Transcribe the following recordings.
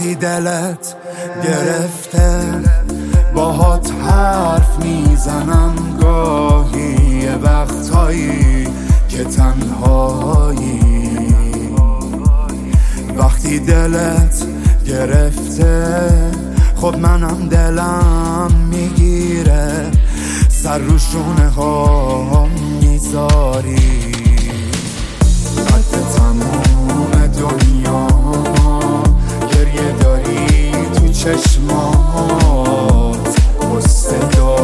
وقتی دلت گرفته باهات حرف میزنم گاهی، یه وقتایی که تنهایی. وقتی دلت گرفته خب منم دلم میگیره، سر رو شونه ها میذاری. قد تموم دنیا گریه داری تو چشمات، غصه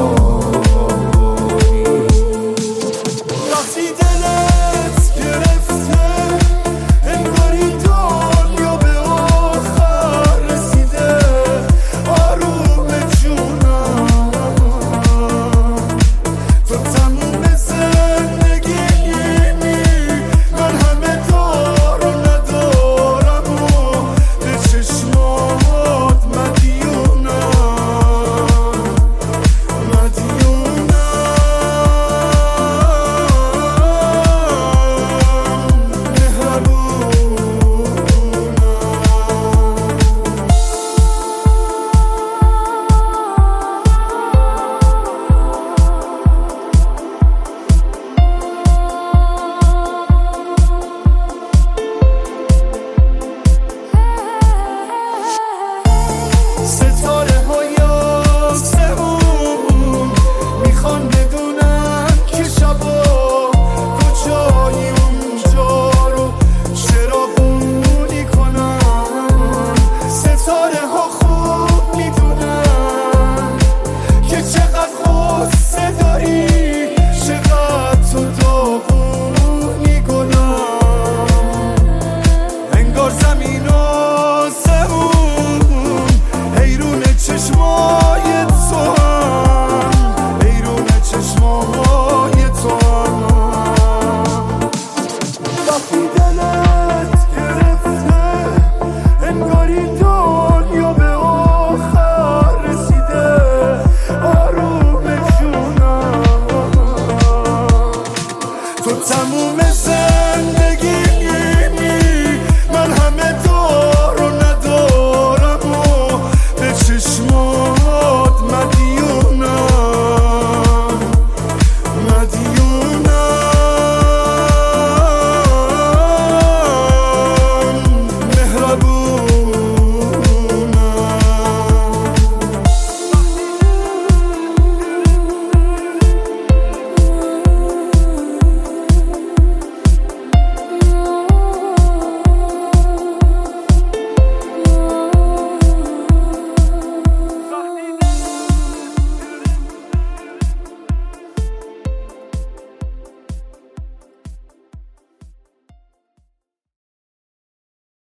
داری. وقتی دلت گرفته انگاری دنیا به آخر رسیده، آروم جونم تو تموم زندگیمی، من همه دار و ندارم و به چشمات زمین و زمون حیرون چشمای تو هم، حیرون چشمای تو هم. وقتی دلت